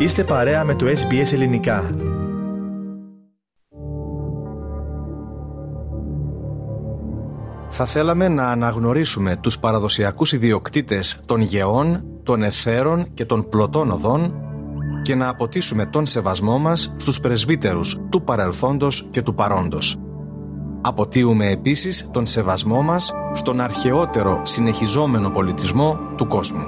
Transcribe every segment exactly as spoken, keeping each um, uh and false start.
Είστε παρέα με το ες μπι ες Ελληνικά. Θα θέλαμε να αναγνωρίσουμε τους παραδοσιακούς ιδιοκτήτες των γεών, των εθέρων και των πλωτών οδών και να αποτίσουμε τον σεβασμό μας στους πρεσβύτερους του παρελθόντος και του παρόντος. Αποτείουμε επίσης τον σεβασμό μας στον αρχαιότερο συνεχιζόμενο πολιτισμό του κόσμου.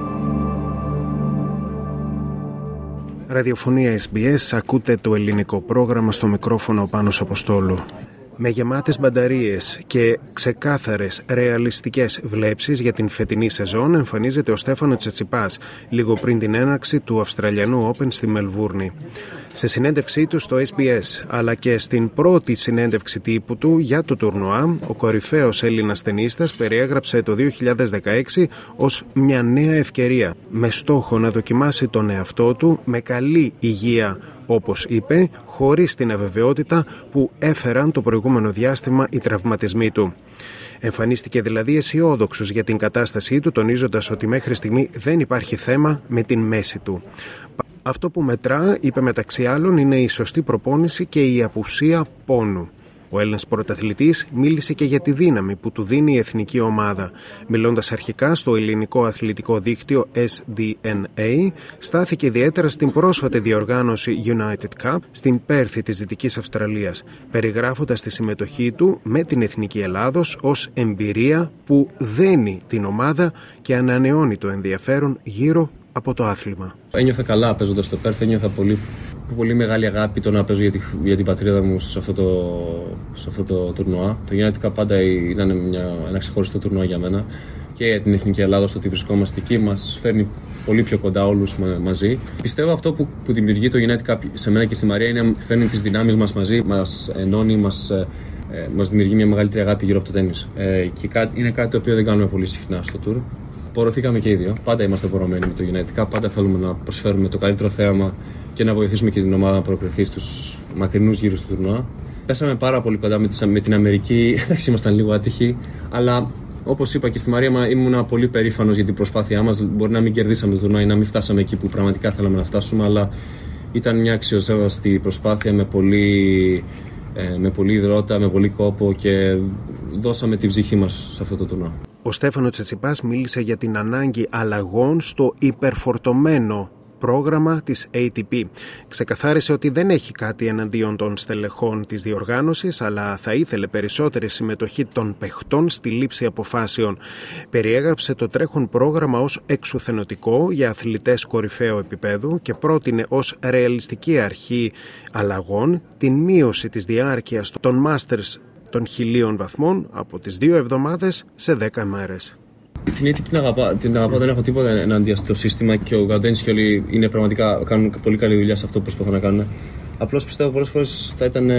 Ραδιοφωνία ες μπι ες, ακούτε το ελληνικό πρόγραμμα, στο μικρόφωνο ο Πάνος Αποστόλου. Με γεμάτες μπαταρίες και ξεκάθαρες ρεαλιστικές βλέψεις για την φετινή σεζόν εμφανίζεται ο Στέφανο Τσιτσιπάς λίγο πριν την έναρξη του Αυστραλιανού Open στη Μελβούρνη. Σε συνέντευξή του στο ες μπι ες αλλά και στην πρώτη συνέντευξη τύπου του για το τουρνουά, ο κορυφαίος Έλληνας τενίστας περιέγραψε το δύο χιλιάδες δεκαέξι ως μια νέα ευκαιρία με στόχο να δοκιμάσει τον εαυτό του με καλή υγεία, όπως είπε, χωρίς την αβεβαιότητα που έφεραν το προηγούμενο διάστημα οι τραυματισμοί του. Εμφανίστηκε δηλαδή αισιόδοξος για την κατάστασή του, τονίζοντας ότι μέχρι στιγμή δεν υπάρχει θέμα με την μέση του. Αυτό που μετρά, είπε μεταξύ άλλων, είναι η σωστή προπόνηση και η απουσία πόνου. Ο Έλληνας πρωταθλητής μίλησε και για τη δύναμη που του δίνει η εθνική ομάδα. Μιλώντας αρχικά στο ελληνικό αθλητικό δίκτυο ες ντι εν έι, στάθηκε ιδιαίτερα στην πρόσφατη διοργάνωση United Cup στην Πέρθη της Δυτικής Αυστραλίας, περιγράφοντας τη συμμετοχή του με την Εθνική Ελλάδος ως εμπειρία που δένει την ομάδα και ανανεώνει το ενδιαφέρον γύρω από το άθλημα. Ένιωθα καλά παίζοντας στο Πέρθ, ένιωθα πολύ, πολύ μεγάλη αγάπη το να παίζω για, τη, για την πατρίδα μου σε αυτό το, σε αυτό το τουρνουά. Το United Cup πάντα ήταν μια, ένα ξεχωριστό τουρνουά για μένα και για την Εθνική Ελλάδα, στο ότι βρισκόμαστε εκεί μας φέρνει πολύ πιο κοντά όλους μα, μαζί. Πιστεύω αυτό που, που δημιουργεί το United Cup σε μένα και στη Μαρία είναι φέρνει τις δυνάμεις μας μαζί, μας ενώνει, μας, ε, μας δημιουργεί μια μεγαλύτερη αγάπη γύρω από το τένις. Ε, και κά, είναι κάτι το οποίο δεν κάνουμε πολύ συχνά στο tour. Πορωθήκαμε και οι δύο. Πάντα είμαστε πορωμένοι με το United Cup. Πάντα θέλουμε να προσφέρουμε το καλύτερο θέαμα και να βοηθήσουμε και την ομάδα να προκριθεί στους μακρινούς γύρους του τουρνουά. Πέσαμε πάρα πολύ κοντά με, τις, με την Αμερική. Εντάξει, ήμασταν λίγο άτυχοι. Αλλά όπως είπα και στη Μαρία, ήμουν πολύ περήφανος για την προσπάθειά μας. Μπορεί να μην κερδίσαμε το τουρνουά ή να μην φτάσαμε εκεί που πραγματικά θέλαμε να φτάσουμε. Αλλά ήταν μια αξιοσέβαστη προσπάθεια με πολύ, ε, με πολύ υδρότα, με πολύ κόπο και δώσαμε την ψυχή μας σε αυτό το τουρνουά. Ο Στέφανο Τσιτσιπάς μίλησε για την ανάγκη αλλαγών στο υπερφορτωμένο πρόγραμμα της έι τι πι. Ξεκαθάρισε ότι δεν έχει κάτι εναντίον των στελεχών της διοργάνωσης, αλλά θα ήθελε περισσότερη συμμετοχή των παιχτών στη λήψη αποφάσεων. Περιέγραψε το τρέχον πρόγραμμα ως εξουθενωτικό για αθλητές κορυφαίου επίπεδου και πρότεινε ως ρεαλιστική αρχή αλλαγών την μείωση της διάρκειας των Masters των χιλίων βαθμών από τις δύο εβδομάδες σε δέκα μέρες. Την έι τι πι την αγαπάω, την αγαπά, δεν έχω τίποτα εναντίον στο σύστημα και ο Γκαντένης και όλοι είναι πραγματικά, κάνουν πολύ καλή δουλειά σε αυτό που προσπαθούν να κάνουν. Απλώς πιστεύω πολλές φορές θα ήταν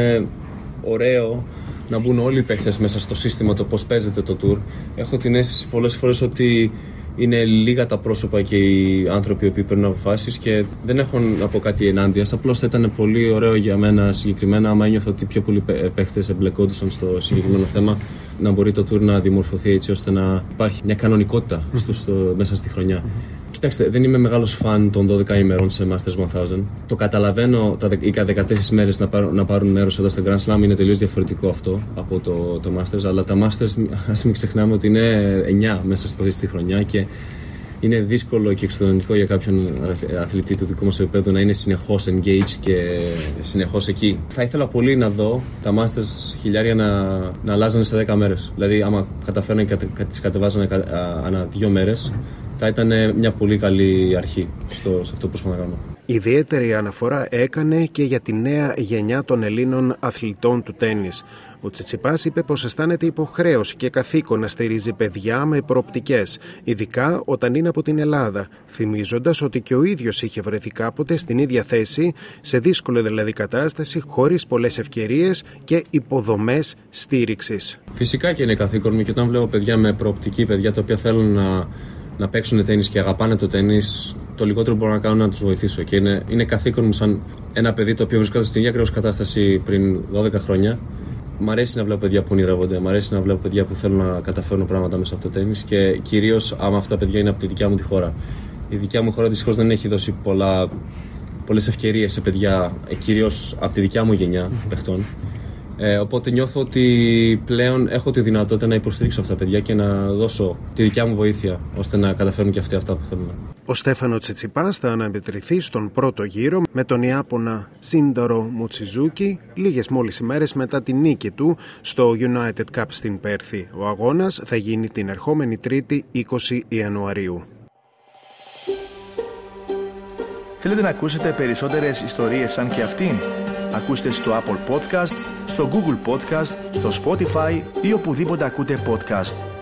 ωραίο να μπουν όλοι οι παίκτες μέσα στο σύστημα, το πώς παίζεται το tour. Έχω την αίσθηση πολλές φορές ότι είναι λίγα τα πρόσωπα και οι άνθρωποι που παίρνουν αποφάσεις και δεν έχω να πω κάτι ενάντια. Απλώς θα ήταν πολύ ωραίο για μένα συγκεκριμένα, άμα ένιωθω ότι πιο πολλοί παίχτες εμπλεκόντουσαν στο συγκεκριμένο θέμα, να μπορεί το tour να δημορφωθεί έτσι ώστε να υπάρχει μια κανονικότητα στο, στο, μέσα στη χρονιά. Mm-hmm. Κοιτάξτε, δεν είμαι μεγάλος φαν των δώδεκα ημερών σε Masters χίλια. Το καταλαβαίνω, τα δεκατέσσερις μέρες να πάρουν, να πάρουν μέρος εδώ στο Grand Slam είναι τελείως διαφορετικό αυτό από το, το Masters, αλλά τα Masters, ας μην ξεχνάμε ότι είναι εννιά μέσα στο, στη χρονιά και είναι δύσκολο και εξωτερικό για κάποιον αθλητή του δικού μας επίπεδου να είναι συνεχώς engaged και συνεχώς εκεί. Θα ήθελα πολύ να δω τα Masters χιλιάρια να, να αλλάζανε σε δέκα μέρες. Δηλαδή, άμα καταφέρνανε και τις κατεβάζανε ανά δύο μέρες, θα ήταν μια πολύ καλή αρχή στο, σε αυτό που προσπαθώ να κάνω. Ιδιαίτερη αναφορά έκανε και για τη νέα γενιά των Ελλήνων αθλητών του τένις. Ο Τσιτσιπάς είπε πως αισθάνεται υποχρέωση και καθήκον να στηρίζει παιδιά με προοπτικές, ειδικά όταν είναι από την Ελλάδα, θυμίζοντας ότι και ο ίδιος είχε βρεθεί κάποτε στην ίδια θέση, σε δύσκολη δηλαδή κατάσταση, χωρίς πολλές ευκαιρίες και υποδομές στήριξης. Φυσικά και είναι καθήκον μου και όταν βλέπω παιδιά με προοπτική, παιδιά τα οποία θέλουν να, να παίξουν τένις και αγαπάνε το τένις, το λιγότερο μπορώ να κάνω να τους βοηθήσω. Και είναι, είναι καθήκον μου σαν ένα παιδί το οποίο βρισκόταν στην ίδια ακριβώς κατάσταση πριν δώδεκα χρόνια. Μ' αρέσει να βλέπω παιδιά που ονειρεύονται, μ' αρέσει να βλέπω παιδιά που θέλουν να καταφέρουν πράγματα μέσα από το τένις και κυρίως άμα αυτά τα παιδιά είναι από τη δικιά μου τη χώρα. Η δικιά μου χώρα δυστυχώς δεν έχει δώσει πολλά πολλές ευκαιρίες σε παιδιά, κυρίως από τη δικιά μου γενιά παιχτών. Ε, οπότε νιώθω ότι πλέον έχω τη δυνατότητα να υποστηρίξω αυτά τα παιδιά και να δώσω τη δικιά μου βοήθεια ώστε να καταφέρουν και αυτοί αυτά που θέλουν. Ο Στέφανο Τσιτσιπάς θα αναμετρηθεί στον πρώτο γύρο με τον Ιάπωνα Σύνταρο Μουτσιζούκι λίγες μόλις ημέρες μετά τη νίκη του στο United Cup στην Πέρθη. Ο αγώνας θα γίνει την ερχόμενη Τρίτη είκοσι Ιανουαρίου. Θέλετε να ακούσετε περισσότερες ιστορίες σαν και αυτήν? Ακούστε στο Apple Podcast, στο Google Podcast, στο Spotify ή οπουδήποτε ακούτε podcast.